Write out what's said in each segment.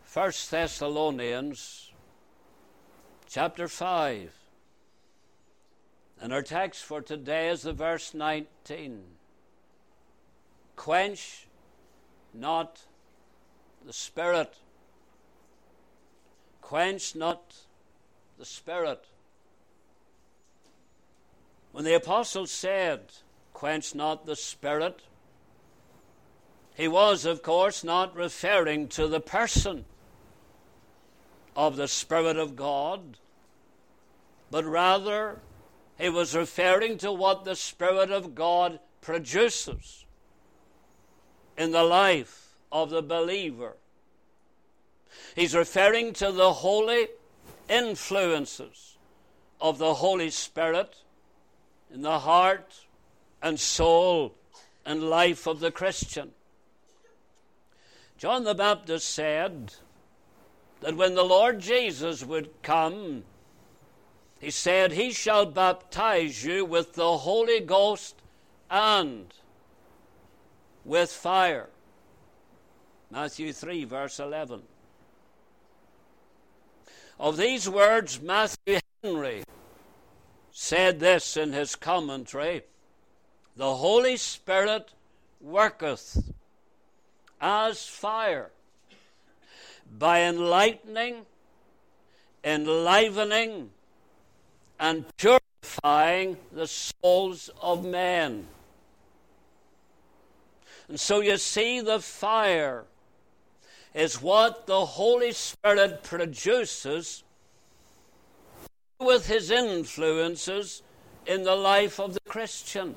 1 Thessalonians chapter 5. And our text for today is the verse 19. Quench not the Spirit. Quench not the Spirit. When the apostle said, quench not the Spirit, he was, of course, not referring to the person of the Spirit of God, but rather he was referring to what the Spirit of God produces in the life of the believer. He's referring to the holy influences of the Holy Spirit in the heart and soul and life of the Christian. John the Baptist said that when the Lord Jesus would come, he said, he shall baptize you with the Holy Ghost and with fire. Matthew 3, verse 11. Of these words, Matthew Henry said this in his commentary: the Holy Spirit worketh as fire, by enlightening, enlivening, and purifying the souls of men. And so you see, the fire is what the Holy Spirit produces with his influences in the life of the Christian.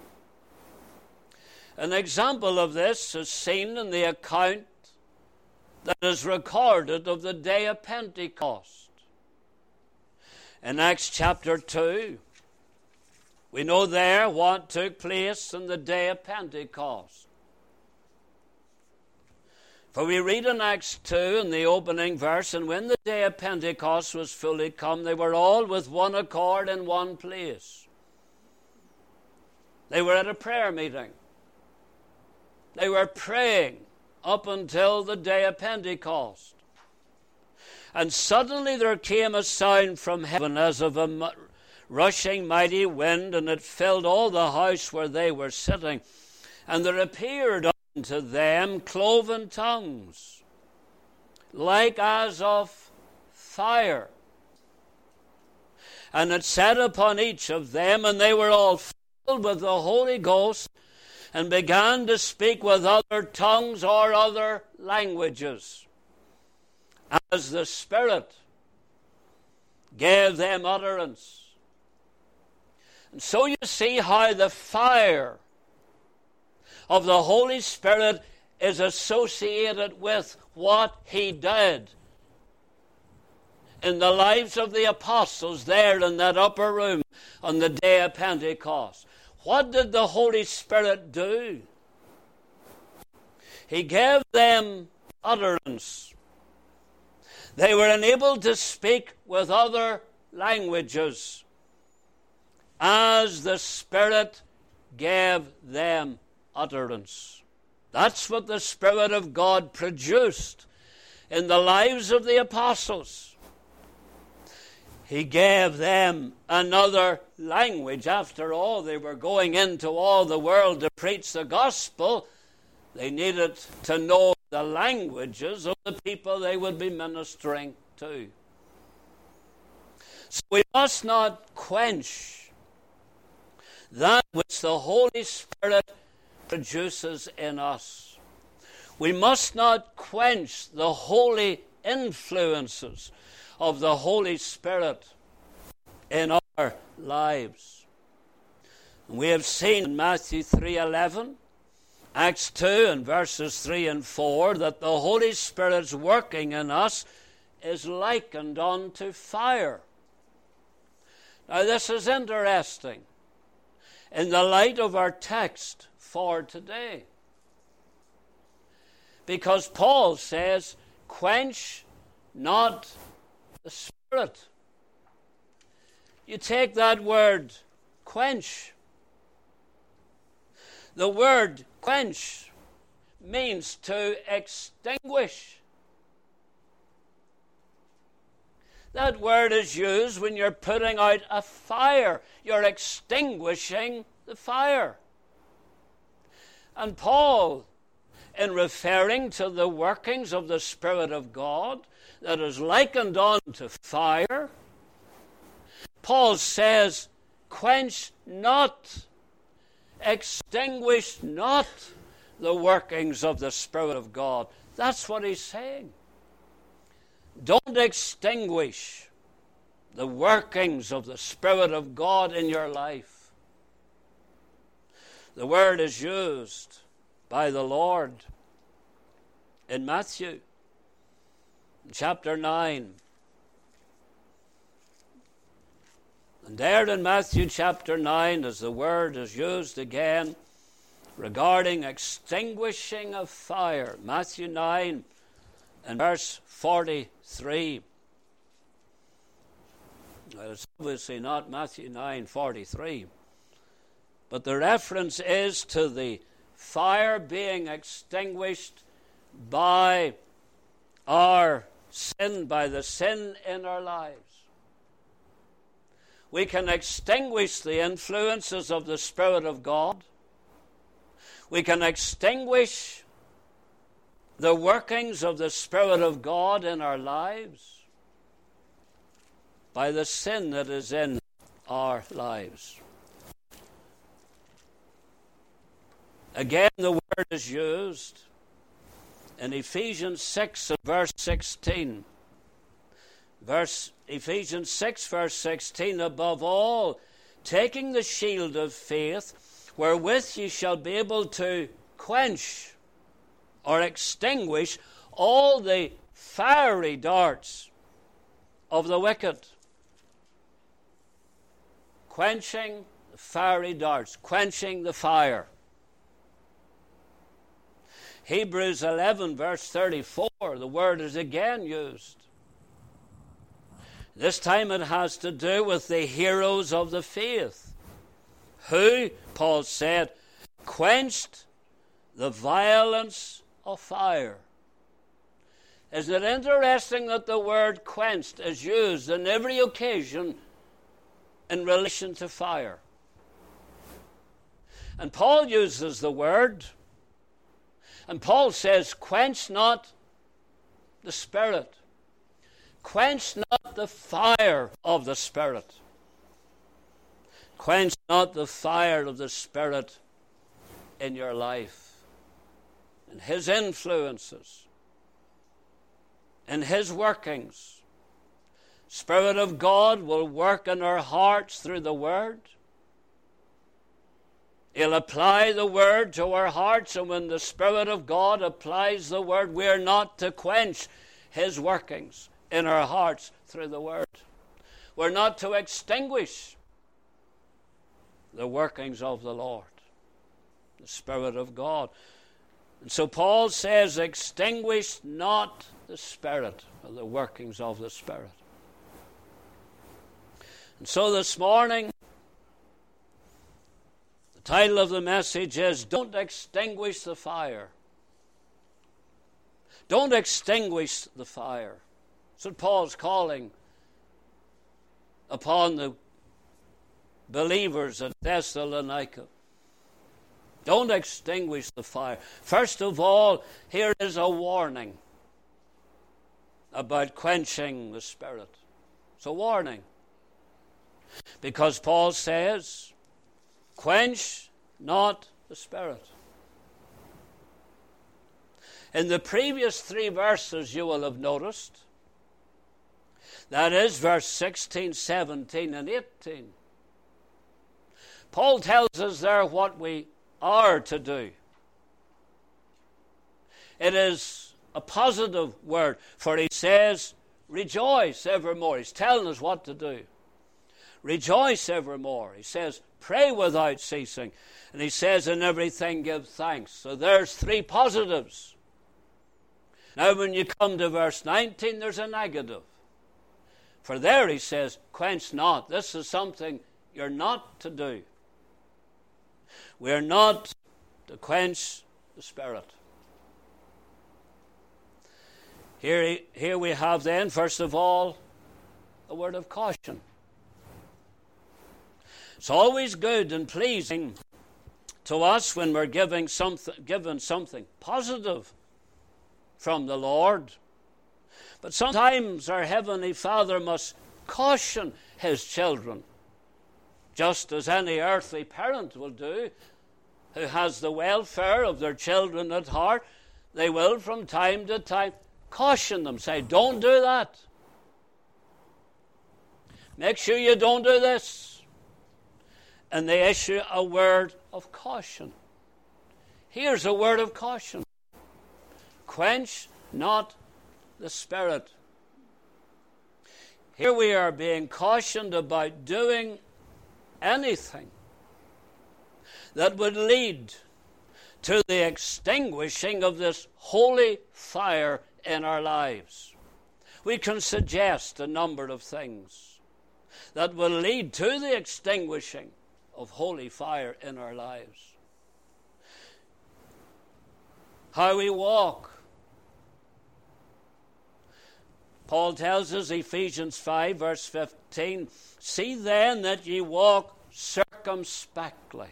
An example of this is seen in the account that is recorded of the day of Pentecost. In Acts chapter 2, we know there what took place on the day of Pentecost. For we read in Acts 2 in the opening verse, and when the day of Pentecost was fully come, they were all with one accord in one place. They were at a prayer meeting. They were praying up until the day of Pentecost. And suddenly there came a sound from heaven as of a rushing mighty wind, and it filled all the house where they were sitting. And there appeared unto them cloven tongues, like as of fire. And it sat upon each of them, and they were all filled with the Holy Ghost, and began to speak with other tongues or other languages, as the Spirit gave them utterance. And so you see how the fire of the Holy Spirit is associated with what he did in the lives of the apostles there in that upper room on the day of Pentecost. What did the Holy Spirit do? He gave them utterance. They were enabled to speak with other languages as the Spirit gave them utterance. That's what the Spirit of God produced in the lives of the apostles. He gave them another language. After all, they were going into all the world to preach the gospel. They needed to know the languages of the people they would be ministering to. So we must not quench that which the Holy Spirit produces in us. We must not quench the holy influences of the Holy Spirit in our lives. And we have seen in Matthew 3:11, Acts 2 and verses 3 and 4, that the Holy Spirit's working in us is likened unto fire. Now this is interesting in the light of our text for today, because Paul says, quench not the Spirit. You take that word, quench. The word quench means to extinguish. That word is used when you're putting out a fire. You're extinguishing the fire. And Paul, in referring to the workings of the Spirit of God that is likened unto fire, Paul says, quench not, extinguish not the workings of the Spirit of God. That's what he's saying. Don't extinguish the workings of the Spirit of God in your life. The word is used by the Lord in Matthew chapter 9. And there in Matthew chapter 9, as the word is used again regarding extinguishing of fire, Matthew 9 and verse 43. Well, it's obviously not Matthew 9:43, but the reference is to the fire being extinguished by our sin, by the sin in our lives. We can extinguish the influences of the Spirit of God. We can extinguish the workings of the Spirit of God in our lives by the sin that is in our lives. Again, the word is used in Ephesians 6 and verse 16. Ephesians 6 verse 16, above all, taking the shield of faith, wherewith ye shall be able to quench or extinguish all the fiery darts of the wicked. Quenching the fiery darts, quenching the fire. Hebrews 11 verse 34, the word is again used. This time it has to do with the heroes of the faith, who, Paul said, quenched the violence of fire. Isn't it interesting that the word quenched is used on every occasion in relation to fire? And Paul uses the word, and Paul says, quench not the Spirit. Quench not the fire of the Spirit. Quench not the fire of the Spirit in your life, and His influences, and His workings. Spirit of God will work in our hearts through the Word. He'll apply the Word to our hearts, and when the Spirit of God applies the Word, we're not to quench His workings in our hearts through the Word. We're not to extinguish the workings of the Lord, the Spirit of God. And so Paul says, extinguish not the Spirit, or the workings of the Spirit. And so this morning, the title of the message is, don't extinguish the fire. Don't extinguish the fire. That's what Paul's calling upon the believers at Thessalonica. Don't extinguish the fire. First of all, here is a warning about quenching the Spirit. It's a warning. Because Paul says, quench not the Spirit. In the previous 3 verses you will have noticed, that is verse 16, 17, and 18. Paul tells us there what we are to do. It is a positive word, for he says, rejoice evermore. He's telling us what to do. Rejoice evermore. He says, pray without ceasing. And he says, in everything give thanks. So there's 3 positives. Now when you come to verse 19, there's a negative. For there he says, quench not. This is something you're not to do. We're not to quench the Spirit. Here we have then, first of all, a word of caution. It's always good and pleasing to us when we're given something positive from the Lord. But sometimes our Heavenly Father must caution His children, just as any earthly parent will do, who has the welfare of their children at heart. They will from time to time caution them, say, don't do that. Make sure you don't do this. And they issue a word of caution. Here's a word of caution. Quench not the Spirit. Here we are being cautioned about doing anything that would lead to the extinguishing of this holy fire in our lives. We can suggest a number of things that will lead to the extinguishing of holy fire in our lives. How we walk. Paul tells us, Ephesians 5, verse 15, see then that ye walk circumspectly,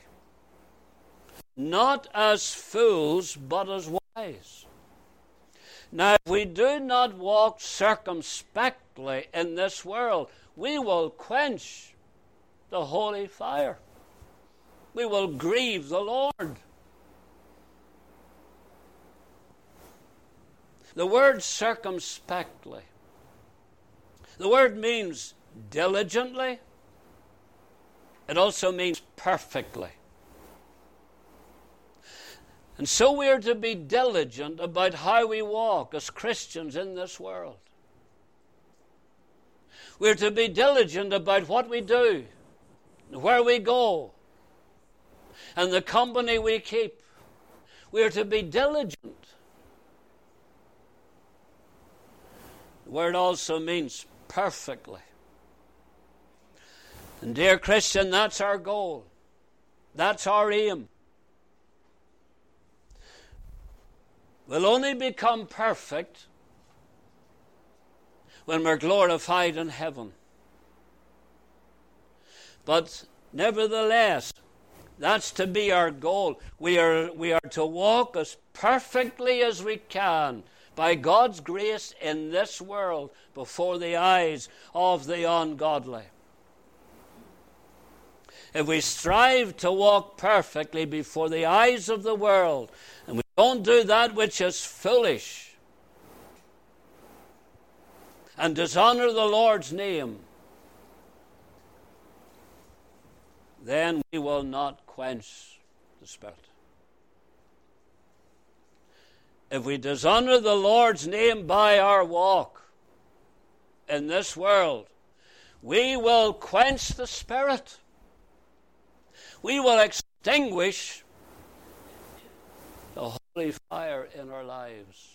not as fools, but as wise. Now, if we do not walk circumspectly in this world, we will quench the holy fire. We will grieve the Lord. The word circumspectly, the word means diligently. It also means perfectly. And so we are to be diligent about how we walk as Christians in this world. We're to be diligent about what we do, where we go, and the company we keep. We're to be diligent. The word also means perfectly. And dear Christian, that's our goal. That's our aim. We'll only become perfect when we're glorified in heaven. But nevertheless, that's to be our goal. We are to walk as perfectly as we can by God's grace in this world before the eyes of the ungodly. If we strive to walk perfectly before the eyes of the world, and we don't do that which is foolish and dishonor the Lord's name, then we will not quench the Spirit. If we dishonor the Lord's name by our walk in this world, we will quench the Spirit. We will extinguish the holy fire in our lives.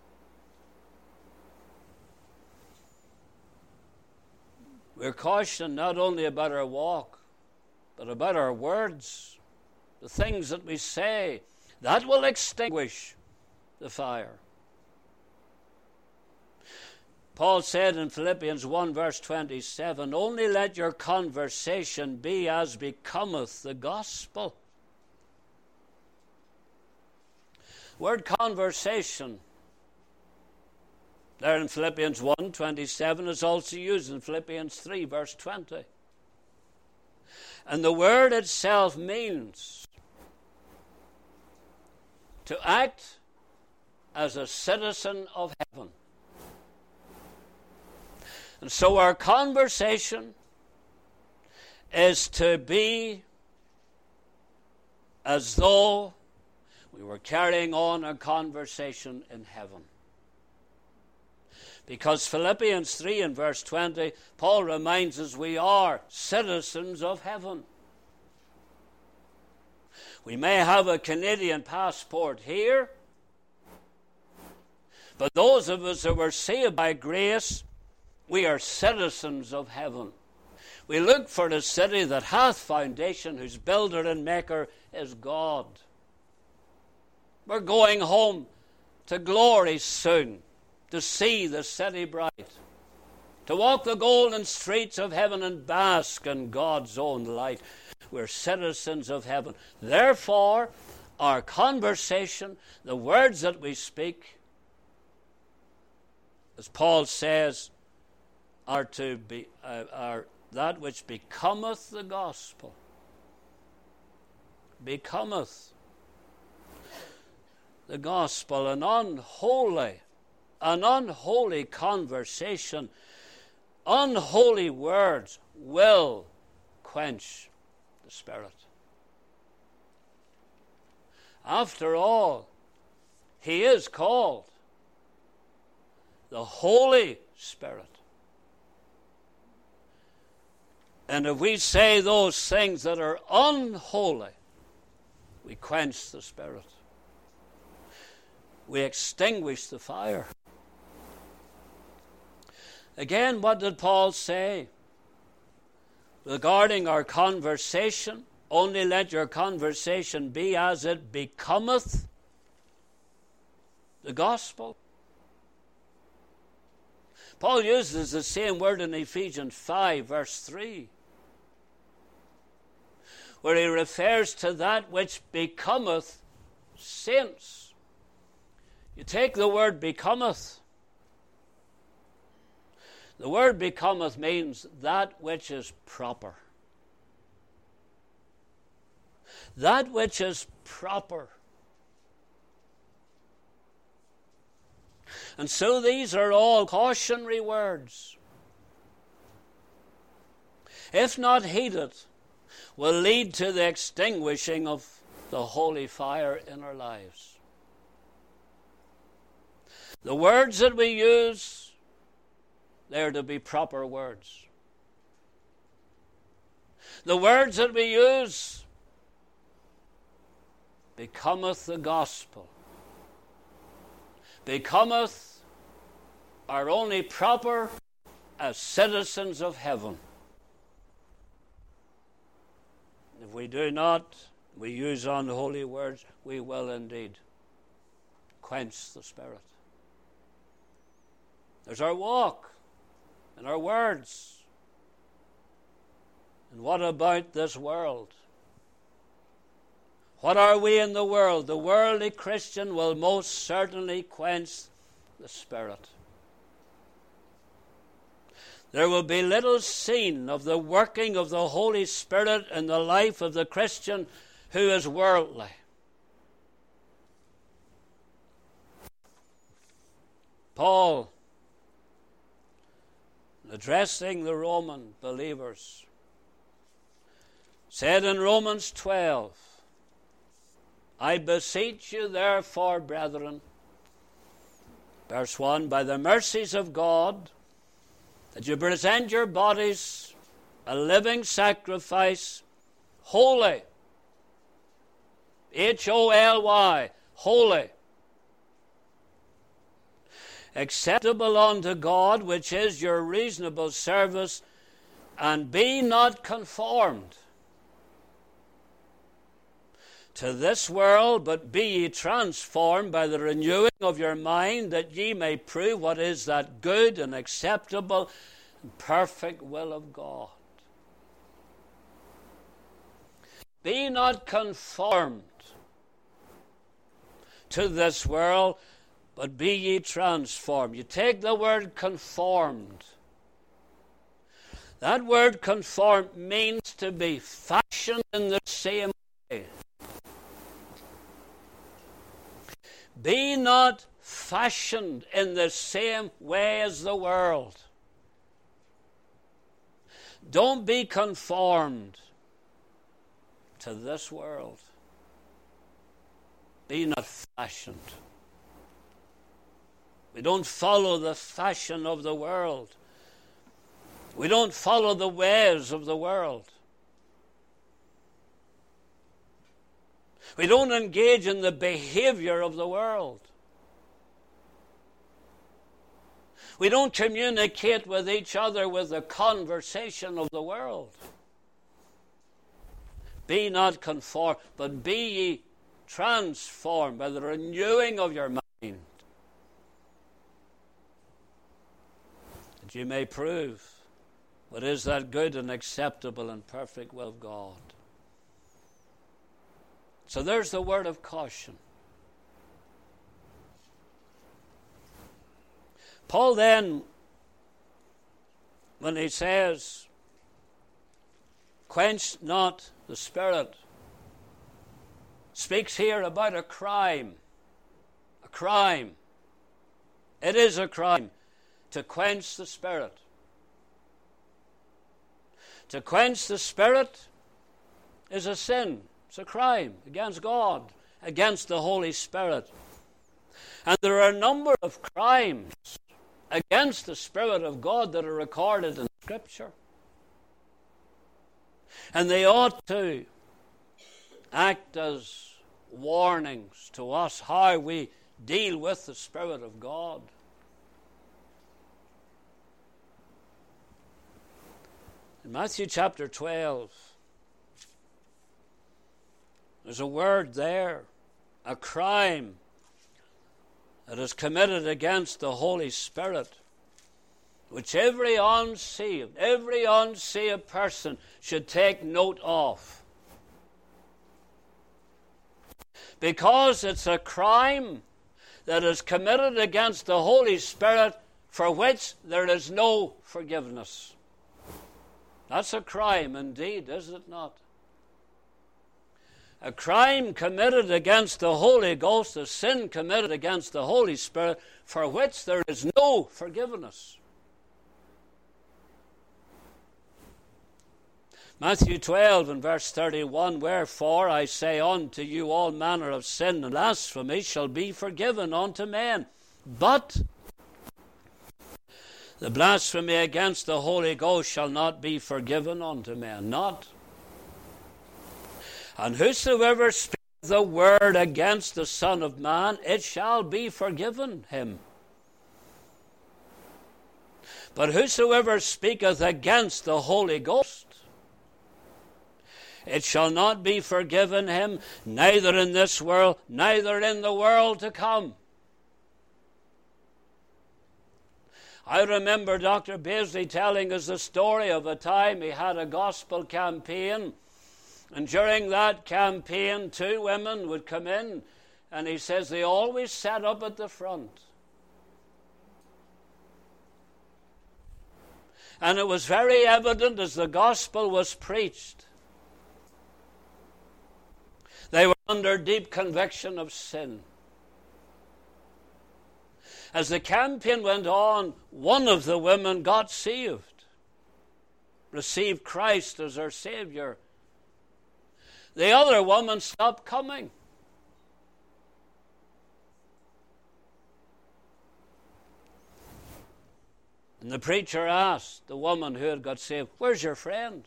We're cautioned not only about our walk, but about our words, the things that we say. That will extinguish the fire. Paul said in Philippians 1 verse 27, only let your conversation be as becometh the gospel. Word conversation there in Philippians 1:27 is also used in Philippians 3 verse 20. And the word itself means to act as a citizen of heaven. And so our conversation is to be as though we were carrying on a conversation in heaven. Because Philippians 3 and verse 20, Paul reminds us we are citizens of heaven. We may have a Canadian passport here, but those of us that were saved by grace, we are citizens of heaven. We look for the city that hath foundation, whose builder and maker is God. We're going home to glory soon, to see the city bright. to walk the golden streets of heaven and bask in God's own light. We're citizens of heaven. Therefore, our conversation, the words that we speak, as Paul says, are to be are that which becometh the gospel. Becometh the gospel. An unholy conversation, unholy words will quench the Spirit. After all, He is called the Holy Spirit. And if we say those things that are unholy, we quench the Spirit. We extinguish the fire. Again, what did Paul say? Regarding our conversation, only let your conversation be as it becometh the gospel. Paul uses the same word in Ephesians 5, verse 3, where he refers to that which becometh saints. You take the word becometh. The word becometh means that which is proper. That which is proper. And so these are all cautionary words. If not heeded, will lead to the extinguishing of the holy fire in our lives. The words that we use, they are to be proper words. The words that we use becometh the gospel. Becometh are only proper as citizens of heaven. If we do not, we use unholy words, we will indeed quench the Spirit. There's our walk and our words. And what about this world? What are we in the world? The worldly Christian will most certainly quench the Spirit. There will be little seen of the working of the Holy Spirit in the life of the Christian who is worldly. Paul, addressing the Roman believers, said in Romans 12, I beseech you therefore, brethren, verse 1, by the mercies of God, that you present your bodies a living sacrifice, holy, Holy, holy, acceptable unto God, which is your reasonable service, and be not conformed to this world, but be ye transformed by the renewing of your mind, that ye may prove what is that good and acceptable and perfect will of God. Be not conformed to this world, but be ye transformed. You take the word conformed. That word conformed means to be fashioned in the same way. Be not fashioned in the same way as the world. Don't be conformed to this world. Be not fashioned. We don't follow the fashion of the world. We don't follow the ways of the world. We don't engage in the behavior of the world. We don't communicate with each other with the conversation of the world. Be not conformed, but be ye transformed by the renewing of your mind, that that you may prove what is that good and acceptable and perfect will of God. So there's the word of caution. Paul then, when he says, quench not the Spirit, speaks here about a crime. A crime. It is a crime to quench the Spirit. To quench the Spirit is a sin. It's a crime against God, against the Holy Spirit. And there are a number of crimes against the Spirit of God that are recorded in Scripture. And they ought to act as warnings to us how we deal with the Spirit of God. In Matthew chapter 12, there's a word there, a crime that is committed against the Holy Spirit, which every unsaved person should take note of. Because it's a crime that is committed against the Holy Spirit for which there is no forgiveness. That's a crime indeed, is it not? A crime committed against the Holy Ghost, a sin committed against the Holy Spirit, for which there is no forgiveness. Matthew 12 and verse 31, wherefore I say unto you, all manner of sin and blasphemy shall be forgiven unto men, but the blasphemy against the Holy Ghost shall not be forgiven unto men. Not. And whosoever speaketh the word against the Son of Man, it shall be forgiven him. But whosoever speaketh against the Holy Ghost, it shall not be forgiven him, neither in this world, neither in the world to come. I remember Dr. Beasley telling us the story of a time he had a gospel campaign, and during that campaign 2 women would come in, and he says they always sat up at the front. And it was very evident as the gospel was preached. They were under deep conviction of sin. As the campaign went on, one of the women got saved, received Christ as her Savior. The other woman stopped coming. And the preacher asked the woman who had got saved, where's your friend?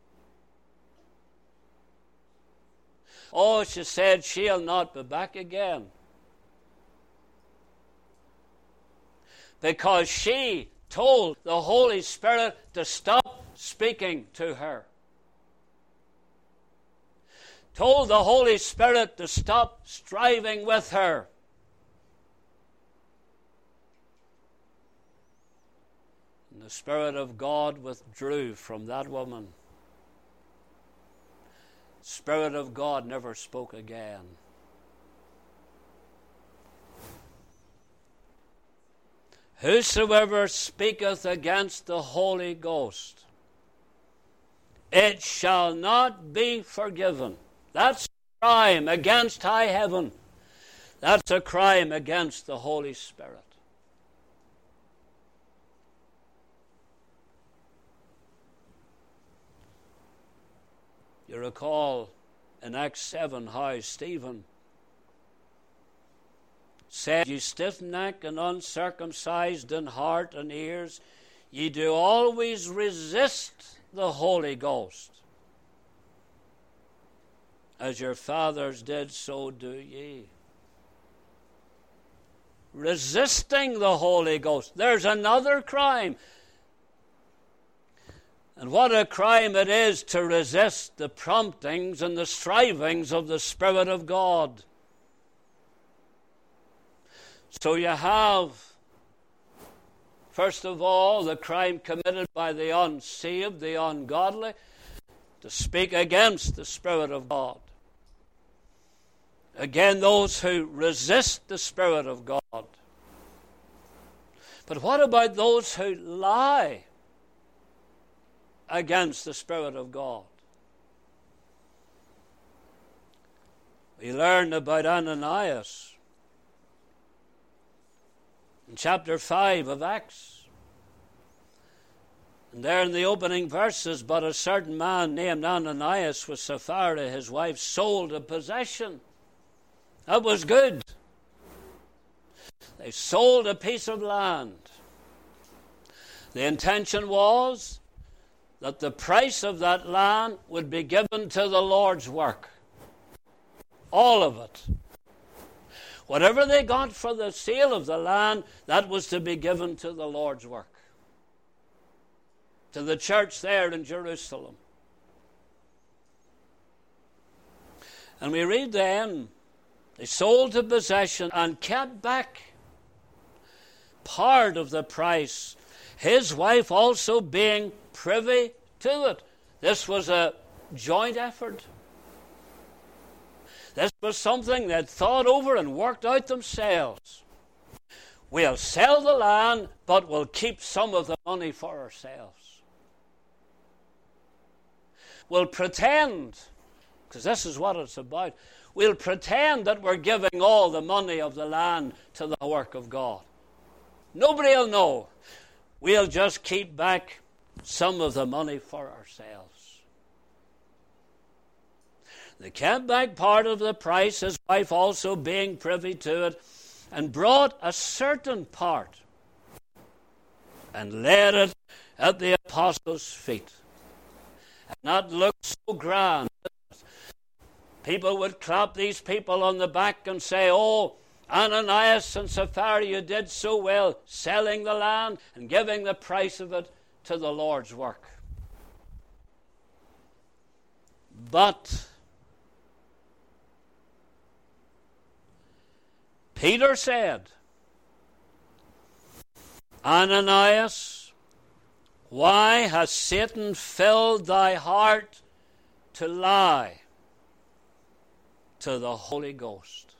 Oh, she said, she'll not be back again. Because she told the Holy Spirit to stop speaking to her. Told the Holy Spirit to stop striving with her. And the Spirit of God withdrew from that woman. The Spirit of God never spoke again. Whosoever speaketh against the Holy Ghost, it shall not be forgiven. That's a crime against high heaven. That's a crime against the Holy Spirit. You recall in Acts 7 how Stephen said, "You stiff-necked and uncircumcised in heart and ears, ye do always resist the Holy Ghost. As your fathers did, so do ye." Resisting the Holy Ghost. There's another crime. And what a crime it is to resist the promptings and the strivings of the Spirit of God. So you have First of all, the crime committed by the unsaved, the ungodly, to speak against the Spirit of God. Again, those who resist the Spirit of God. But what about those who lie against the Spirit of God? We learn about Ananias in chapter 5 of Acts. And there in the opening verses, but a certain man named Ananias with Sapphira, his wife, sold a possession. That was good. They sold a piece of land. The intention was that the price of that land would be given to the Lord's work. All of it. Whatever they got for the sale of the land, that was to be given to the Lord's work. To the church there in Jerusalem. And we read then, they sold the possession and kept back part of the price, his wife also being privy to it. This was a joint effort. This was something they'd thought over and worked out themselves. We'll sell the land, but we'll keep some of the money for ourselves. We'll pretend, because this is what it's about, we'll pretend that we're giving all the money of the land to the work of God. Nobody will know. We'll just keep back some of the money for ourselves. They kept back part of the price, his wife also being privy to it, and brought a certain part and laid it at the apostles' feet. And that looked so grand. People would clap these people on the back and say, "Oh, Ananias and Sapphira, you did so well selling the land and giving the price of it to the Lord's work." But Peter said, "Ananias, why has Satan filled thy heart to lie to the Holy Ghost?"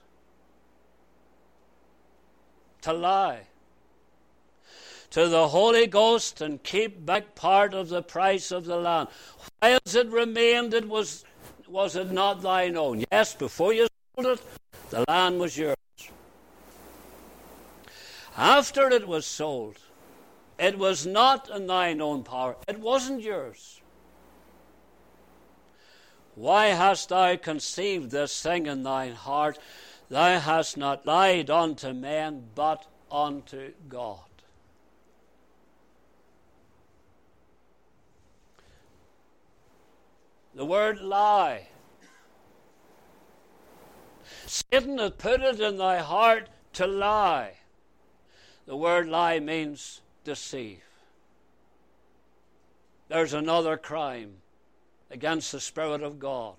To lie to the Holy Ghost and keep back part of the price of the land. Whilst it remained, was it not thine own? Yes, before you sold it, the land was yours. After it was sold, it was not in thine own power. It wasn't yours. Why hast thou conceived this thing in thine heart? Thou hast not lied unto men, but unto God. The word lie. Satan hath put it in thy heart to lie. The word lie means deceive. There's another crime against the Spirit of God.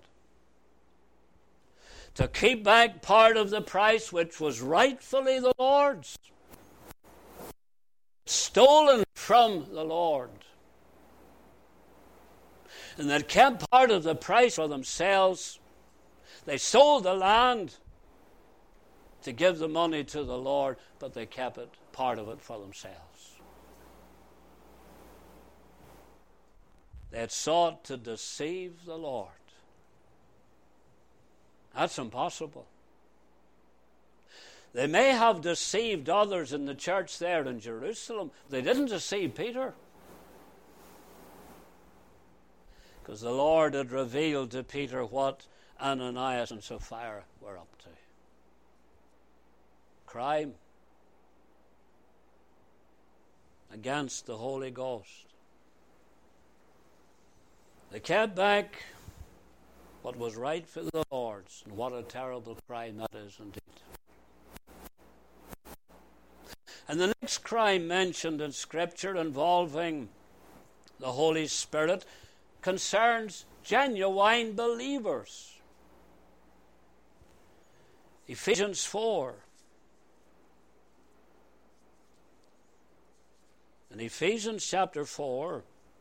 To keep back part of the price which was rightfully the Lord's. Stolen from the Lord. And they kept part of the price for themselves. They sold the land to give the money to the Lord, but they kept it, part of it, for themselves. They had sought to deceive the Lord. That's impossible. They may have deceived others in the church there in Jerusalem. They didn't deceive Peter. Because the Lord had revealed to Peter what Ananias and Sapphira were up to. Crime against the Holy Ghost. They kept back what was right for the Lord's, and what a terrible crime that is indeed. And the next crime mentioned in Scripture involving the Holy Spirit concerns genuine believers. Ephesians 4. In Ephesians chapter 4,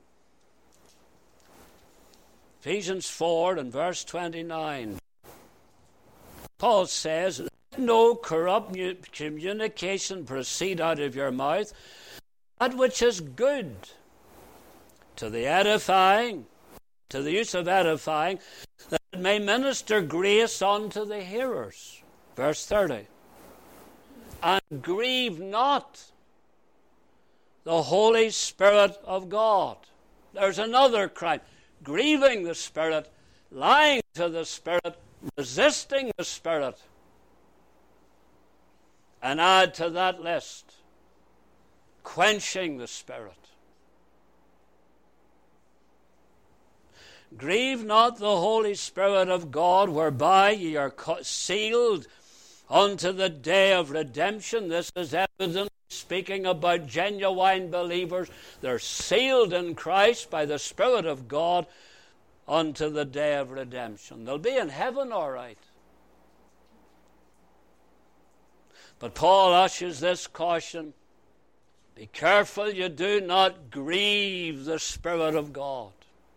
Ephesians 4 and verse 29, Paul says, "Let no corrupt communication proceed out of your mouth, that which is good, to the edifying, to the use of edifying, that it may minister grace unto the hearers." Verse 30, "And grieve not the Holy Spirit of God." There's another crime. Grieving the Spirit, lying to the Spirit, resisting the Spirit. And add to that list, quenching the Spirit. "Grieve not the Holy Spirit of God, whereby ye are sealed unto the day of redemption." This is evident, speaking about genuine believers. They're sealed in Christ by the Spirit of God unto the day of redemption. They'll be in heaven all right. But Paul ushers this caution: be careful you do not grieve the Spirit of God.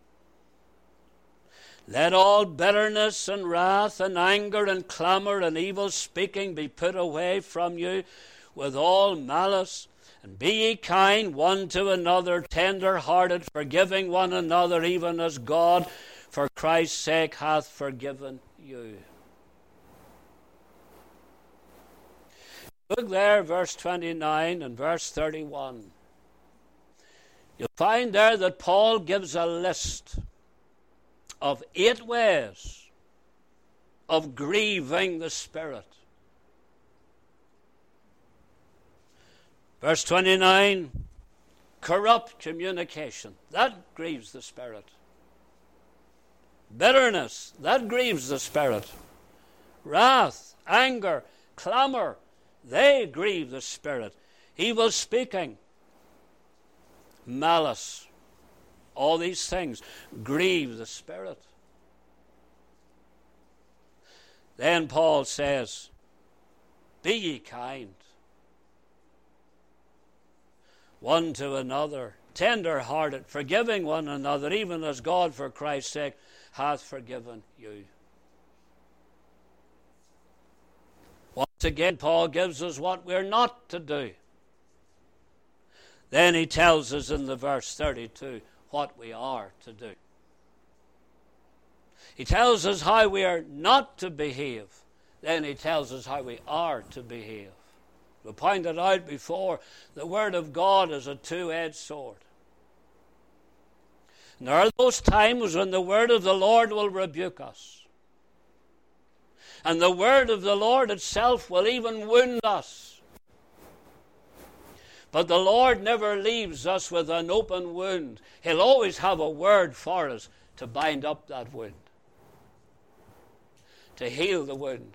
"Let all bitterness and wrath and anger and clamor and evil speaking be put away from you with all malice. And be ye kind one to another, tender-hearted, forgiving one another, even as God, for Christ's sake, hath forgiven you." Look there, verse 29 and verse 31. You'll find there that Paul gives a list of 8 ways of grieving the Spirit. Verse 29, corrupt communication. That grieves the Spirit. Bitterness, that grieves the Spirit. Wrath, anger, clamor, they grieve the Spirit. Evil speaking, malice, all these things grieve the Spirit. Then Paul says, "Be ye kind one to another, tender-hearted, forgiving one another, even as God, for Christ's sake, hath forgiven you." Once again, Paul gives us what we're not to do. Then he tells us in the verse 32 what we are to do. He tells us how we are not to behave. Then he tells us how we are to behave. We pointed out before, the Word of God is a two-edged sword. And there are those times when the Word of the Lord will rebuke us. And the Word of the Lord itself will even wound us. But the Lord never leaves us with an open wound. He'll always have a word for us to bind up that wound, to heal the wound,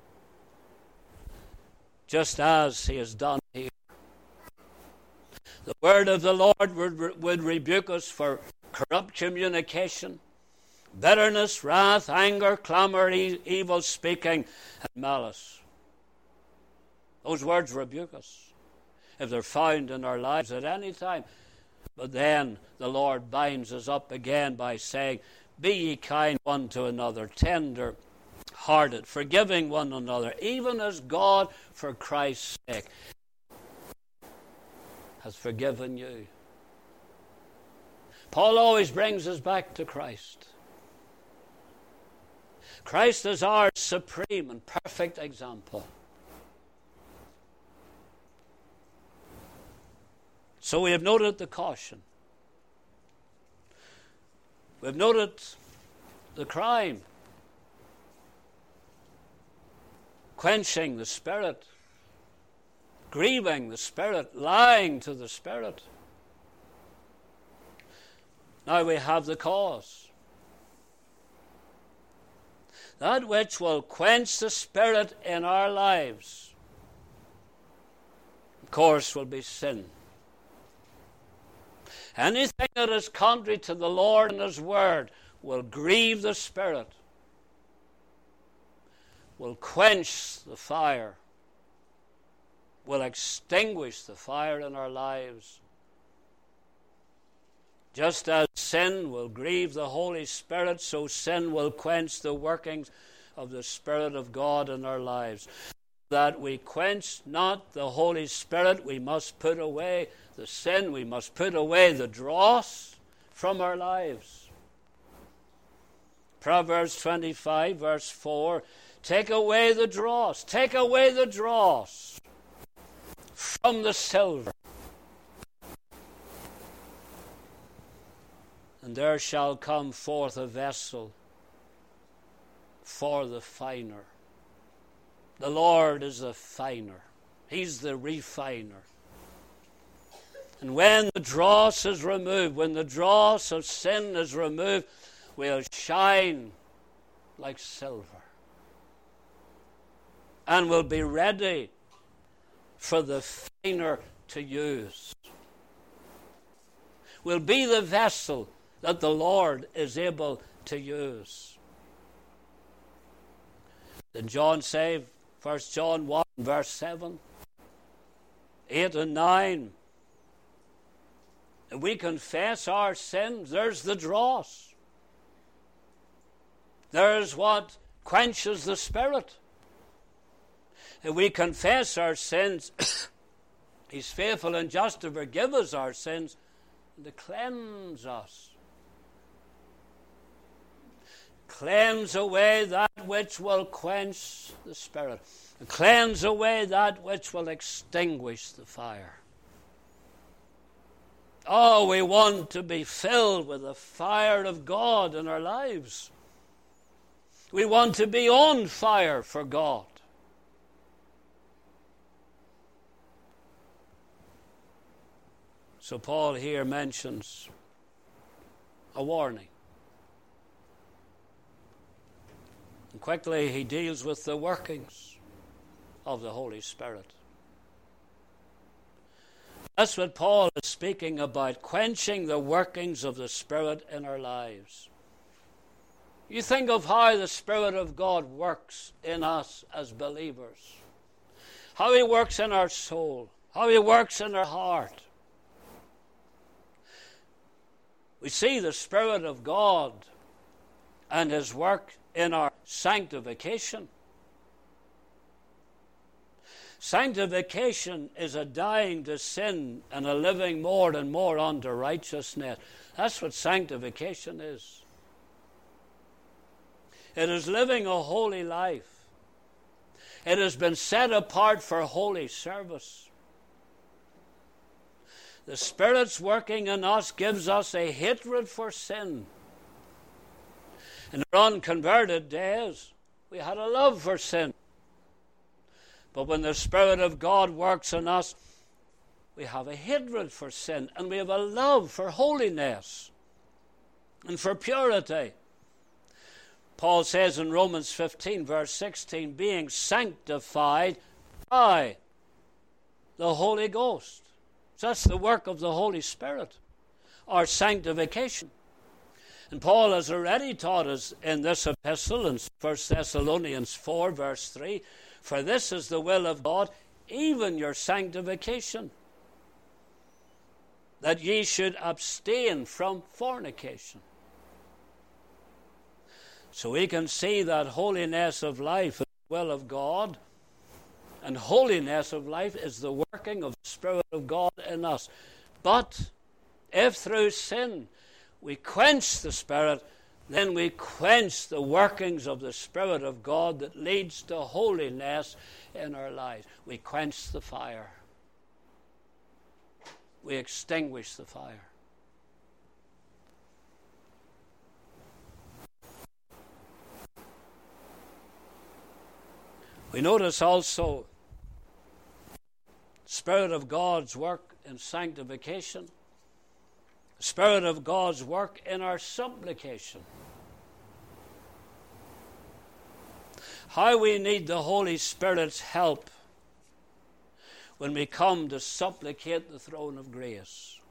just as he has done here. The Word of the Lord would rebuke us for corrupt communication, bitterness, wrath, anger, clamor, evil speaking, and malice. Those words rebuke us if they're found in our lives at any time. But then the Lord binds us up again by saying, "Be ye kind one to another, tender-hearted, forgiving one another, even as God, for Christ's sake, has forgiven you." Paul always brings us back to Christ. Christ is our supreme and perfect example. So we have noted the caution. We've noted the crime. Quenching the Spirit, grieving the Spirit, lying to the Spirit. Now we have the cause. That which will quench the Spirit in our lives, of course, will be sin. Anything that is contrary to the Lord and His Word will grieve the Spirit, will quench the fire, will extinguish the fire in our lives, Just as sin will grieve the Holy Spirit, so sin will quench the workings of the Spirit of God in our lives. That we quench not the Holy Spirit, we must put away the sin, we must put away the dross from our lives. Proverbs 25, verse 4, take away the dross from the silver, and there shall come forth a vessel for the finer. The Lord is the finer. He's the refiner. And when the dross is removed, when the dross of sin is removed, we'll shine like silver. And we'll be ready for the finer to use. We'll be the vessel that the Lord is able to use. Did John say, 1 John 1, verse 7, 8 and 9, if we confess our sins, there's the dross. There's what quenches the Spirit. If we confess our sins, He's faithful and just to forgive us our sins and to cleanse us. Cleanse away that which will quench the Spirit. Cleanse away that which will extinguish the fire. Oh, we want to be filled with the fire of God in our lives. We want to be on fire for God. So Paul here mentions a warning. And quickly he deals with the workings of the Holy Spirit. That's what Paul is speaking about, quenching the workings of the Spirit in our lives. You think of how the Spirit of God works in us as believers. How He works in our soul. How He works in our heart. We see the Spirit of God and His work in our sanctification. Sanctification is a dying to sin and a living more and more unto righteousness. That's what sanctification is. It is living a holy life. It has been set apart for holy service. The Spirit's working in us gives us a hatred for sin. In our unconverted days, we had a love for sin. But when the Spirit of God works in us, we have a hatred for sin and we have a love for holiness and for purity. Paul says in Romans 15, verse 16, being sanctified by the Holy Ghost. So that's the work of the Holy Spirit, our sanctification. And Paul has already taught us in this epistle in 1 Thessalonians 4, verse 3, for this is the will of God, even your sanctification, that ye should abstain from fornication. So we can see that holiness of life is the will of God, and holiness of life is the working of the Spirit of God in us. But if through sin we quench the Spirit, then we quench the workings of the Spirit of God that leads to holiness in our lives. We quench the fire. We extinguish the fire. We notice also the Spirit of God's work in sanctification, the Spirit of God's work in our supplication. How we need the Holy Spirit's help when we come to supplicate the throne of grace.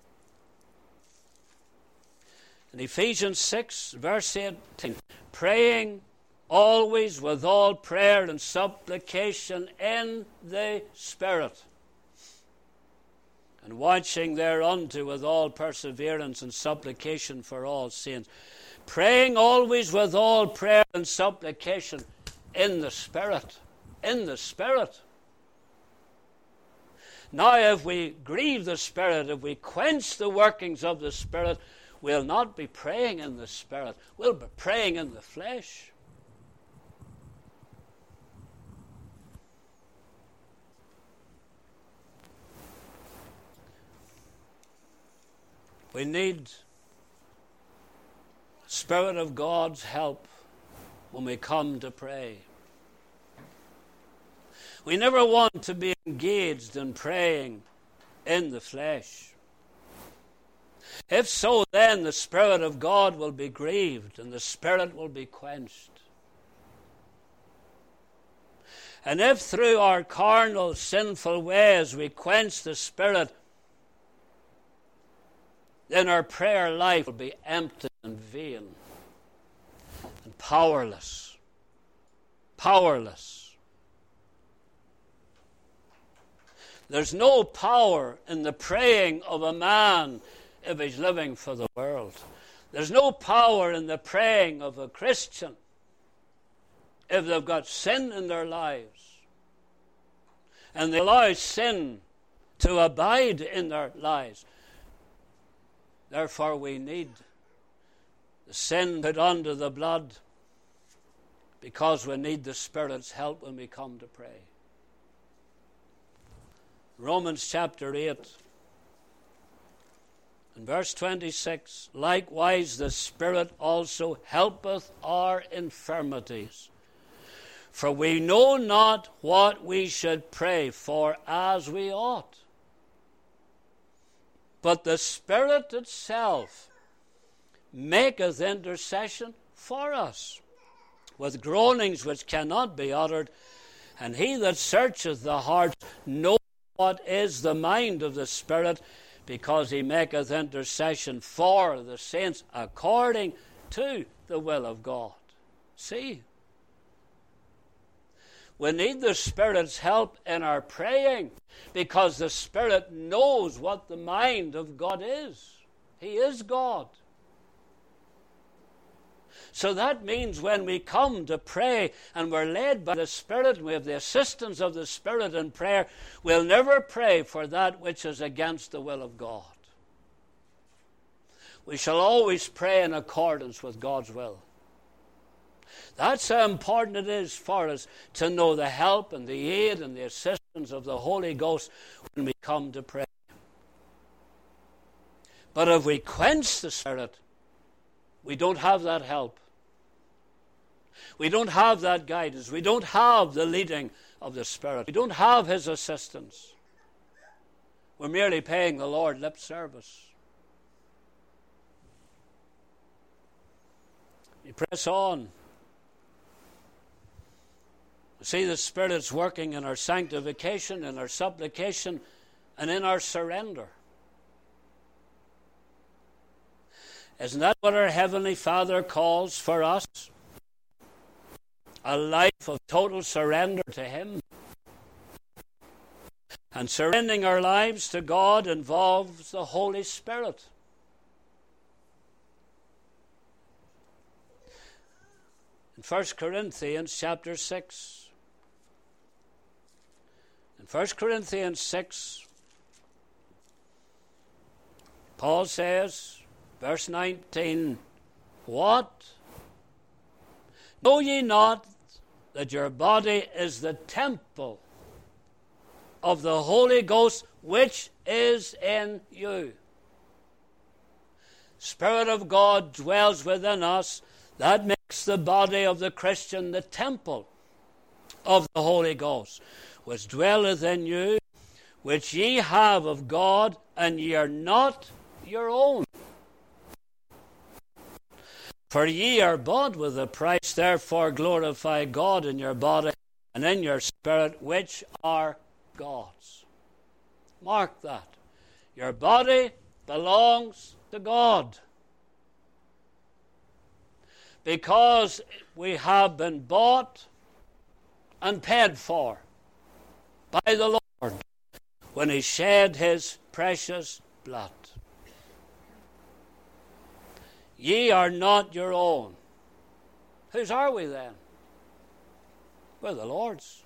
In Ephesians 6, verse 18, praying always with all prayer and supplication in the Spirit. and watching thereunto with all perseverance and supplication for all saints, praying always with all prayer and supplication in the Spirit. In the Spirit. Now, if we grieve the Spirit, if we quench the workings of the Spirit, we'll not be praying in the Spirit. We'll be praying in the flesh. We need the Spirit of God's help when we come to pray. We never want to be engaged in praying in the flesh. If so, then the Spirit of God will be grieved and the Spirit will be quenched. And if through our carnal, sinful ways we quench the Spirit, then our prayer life will be empty and vain and powerless. Powerless. There's no power in the praying of a man if he's living for the world. There's no power in the praying of a Christian if they've got sin in their lives and they allow sin to abide in their lives. Therefore, we need the sin put under the blood because we need the Spirit's help when we come to pray. Romans chapter 8 and verse 26, likewise the Spirit also helpeth our infirmities. For we know not what we should pray for as we ought. But the Spirit itself maketh intercession for us, with groanings which cannot be uttered. And he that searcheth the heart knoweth what is the mind of the Spirit, because he maketh intercession for the saints according to the will of God. See? We need the Spirit's help in our praying because the Spirit knows what the mind of God is. He is God. So that means when we come to pray and we're led by the Spirit, we have the assistance of the Spirit in prayer, we'll never pray for that which is against the will of God. We shall always pray in accordance with God's will. That's how important it is for us to know the help and the aid and the assistance of the Holy Ghost when we come to pray. But if we quench the Spirit, we don't have that help. We don't have that guidance. We don't have the leading of the Spirit. We don't have His assistance. We're merely paying the Lord lip service. You press on. See, the Spirit's working in our sanctification, in our supplication, and in our surrender. Isn't that what our Heavenly Father calls for us? A life of total surrender to Him. And surrendering our lives to God involves the Holy Spirit. In 1 Corinthians chapter 6. In 1 Corinthians 6, Paul says, verse 19, what? Know ye not that your body is the temple of the Holy Ghost which is in you? Spirit of God dwells within us. That makes the body of the Christian the temple of the Holy Ghost, which dwelleth in you, which ye have of God, and ye are not your own. For ye are bought with a price, therefore glorify God in your body and in your spirit, which are God's. Mark that. Your body belongs to God. Because we have been bought and paid for by the Lord when he shed his precious blood. Ye are not your own. Whose are we then? We're the Lord's.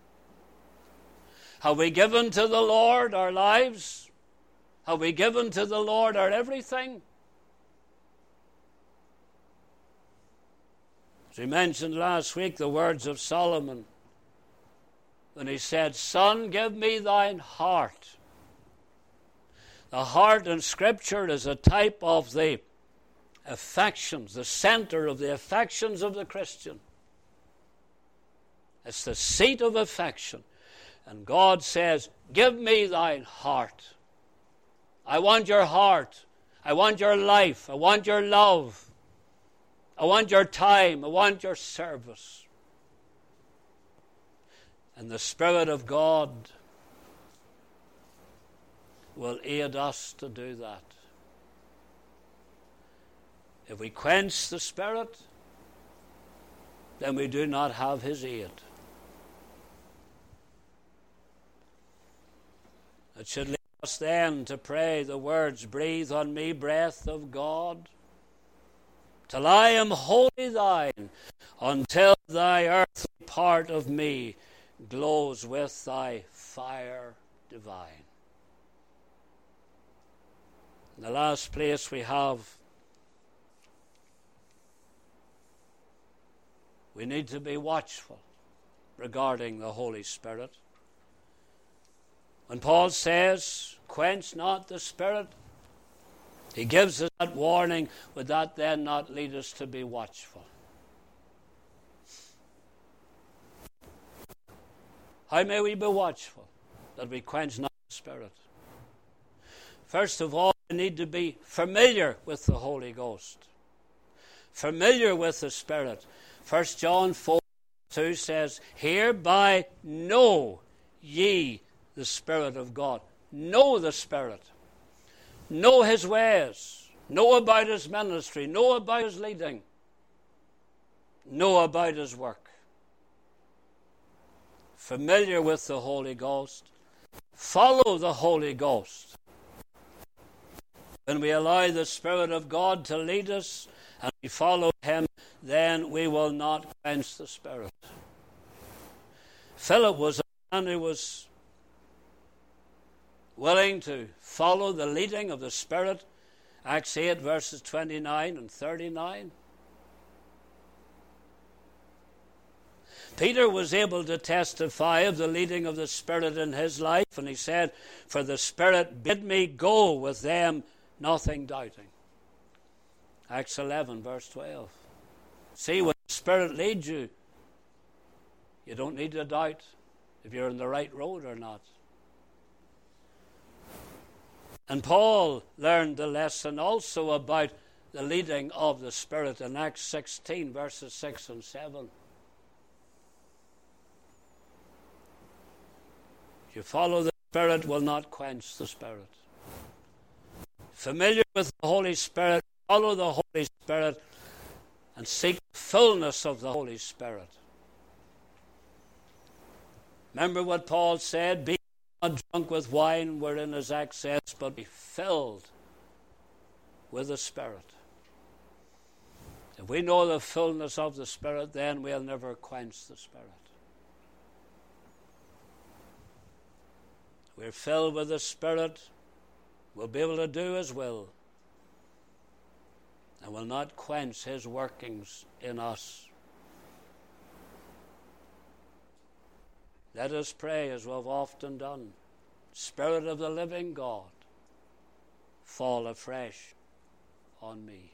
Have we given to the Lord our lives? Have we given to the Lord our everything? As we mentioned last week, the words of Solomon, when he said, Son, give me thine heart. The heart in Scripture is a type of the affections, the center of the affections of the Christian. It's the seat of affection. And God says, give me thine heart. I want your heart. I want your life. I want your love. I want your time. I want your service. And the Spirit of God will aid us to do that. If we quench the Spirit, then we do not have his aid. It should lead us then to pray the words, breathe on me, breath of God, till I am wholly thine, until thy earthly part of me glows with thy fire divine. In the last place we need to be watchful regarding the Holy Spirit. When Paul says, quench not the Spirit, he gives us that warning. Would that then not lead us to be watchful? How may we be watchful that we quench not the Spirit? First of all, we need to be familiar with the Holy Ghost. Familiar with the Spirit. 1 John 4:2 says, hereby know ye the Spirit of God. Know the Spirit. Know his ways. Know about his ministry. Know about his leading. Know about his work. Familiar with the Holy Ghost. Follow the Holy Ghost. When we allow the Spirit of God to lead us and we follow him, then we will not quench the Spirit. Philip was a man who was willing to follow the leading of the Spirit. Acts 8 verses 29 and 39. Peter was able to testify of the leading of the Spirit in his life, and he said, for the Spirit bid me go with them, nothing doubting. Acts 11 verse 12. See, when the Spirit leads you, you don't need to doubt if you're on the right road or not. And Paul learned the lesson also about the leading of the Spirit in Acts 16 verses 6 and 7. If you follow the Spirit, will not quench the Spirit. Familiar with the Holy Spirit, follow the Holy Spirit and seek the fullness of the Holy Spirit. Remember what Paul said, be not drunk with wine wherein is excess, but be filled with the Spirit. If we know the fullness of the Spirit, then we'll never quench the Spirit. We're filled with the Spirit, we'll be able to do his will, and will not quench his workings in us. Let us pray as we have often done. Spirit of the living God, fall afresh on me.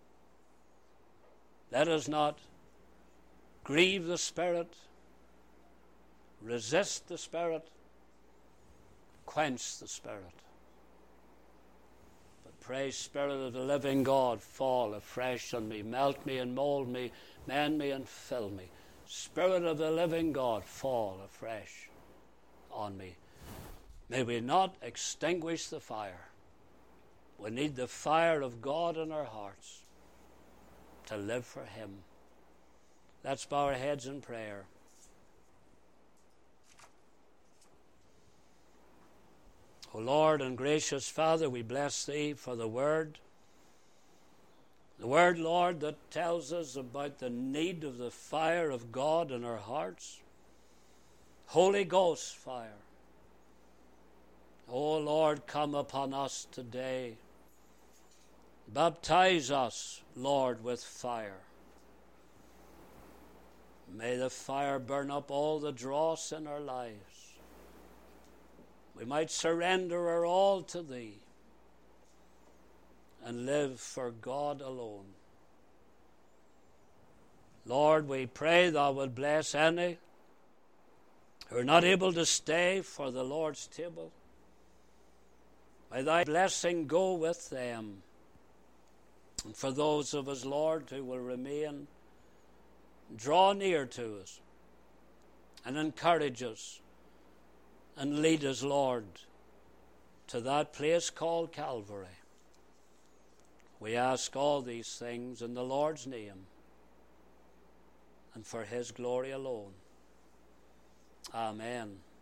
Let us not grieve the Spirit, resist the Spirit, quench the Spirit. But pray, Spirit of the living God, fall afresh on me. Melt me and mold me, mend me and fill me. Spirit of the living God, fall afresh on me. May we not extinguish the fire. We need the fire of God in our hearts to live for him. Let's bow our heads in prayer. O Lord and gracious Father, we bless Thee for the Word. The Word, Lord, that tells us about the need of the fire of God in our hearts. Holy Ghost fire. O Lord, come upon us today. Baptize us, Lord, with fire. May the fire burn up all the dross in our lives. We might surrender our all to Thee and live for God alone. Lord, we pray Thou would bless any who are not able to stay for the Lord's table. May Thy blessing go with them. And for those of us, Lord, who will remain, draw near to us and encourage us and lead us, Lord, to that place called Calvary. We ask all these things in the Lord's name and for His glory alone. Amen.